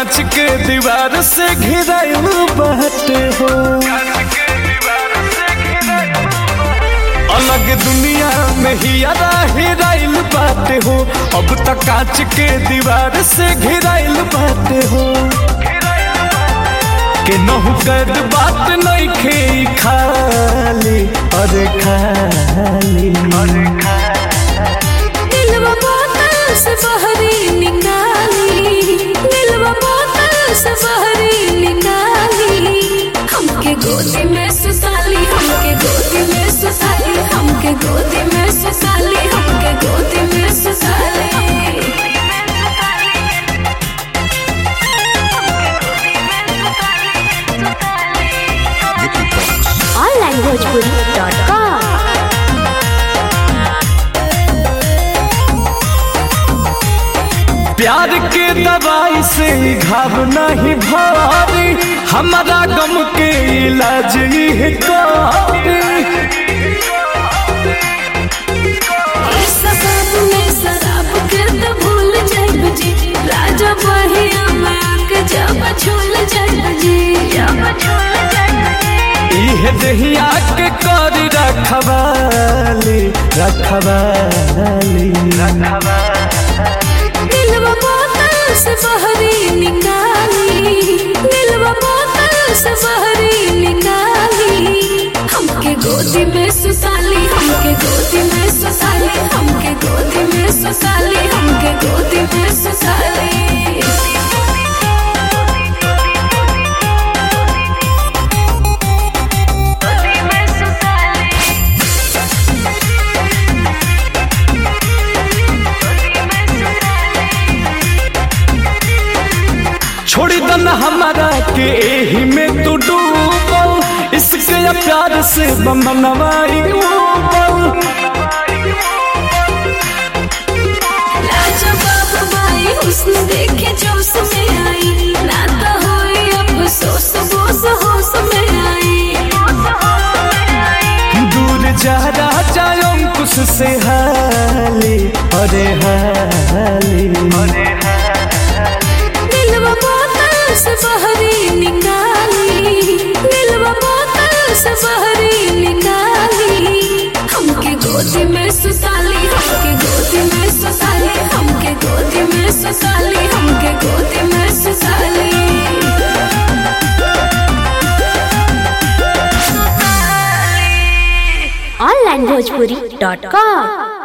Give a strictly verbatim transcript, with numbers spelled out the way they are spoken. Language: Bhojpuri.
कांच के दीवार से घिराइल बाटे हो। अलग दुनिया में ही यारा हिराइल बाटे हो। अब तक कांच के दीवार से घिराइल बाटे हो। के नहु कर बात नहीं खे खाली अरे खाली दिलवा बोतल से बहरी निकाली, दिलवा बोतल से बहरी निकाली। हमके गोदी में सुसाली, हमके गोदी में सुसाली, हमके गोदी में सुसाली, हमके गोदी में सुसाली। Online Bhojpuri dot com. प्यार के दवाई से घाव नहीं भारी, हमारा गम के इलाज ही करी। शराब में शराब के तो भूल जाइब जी, राजा बहिया में आके जब छूल जाइब जी, जब छूल जाइब जी। इहे दहिया के करी रखवाली रखवाली दिलवा बोतल से बहरी निकाली, दिलवा बोतल से बहरी निकाली। हमके गोदी में सुसाली, हमके गोदी में सुसाली, हमके गोदी में सुसाली, हमके गोदी में सुसाली। छोड़ी दन हमारा के एही में तू डूबल, इसके प्यार से बमनवाई ऊबल। राजा बाबू भाई हुस्न देखे जोश में आई, ना तो होई अफसोस बोस होश में आई। दूर जा राजा अंकुश से हाली अरे हाली दिलवा बोतल से बहरी निकाली, दिलवा बोतल से बहरी निकाली। हमके गोदी में सुसाली, हमके गोदी में सुसाली, हमके गोदी में सुसाली, हमके गोदी में सुसाली। Online Bhojpuri dot com.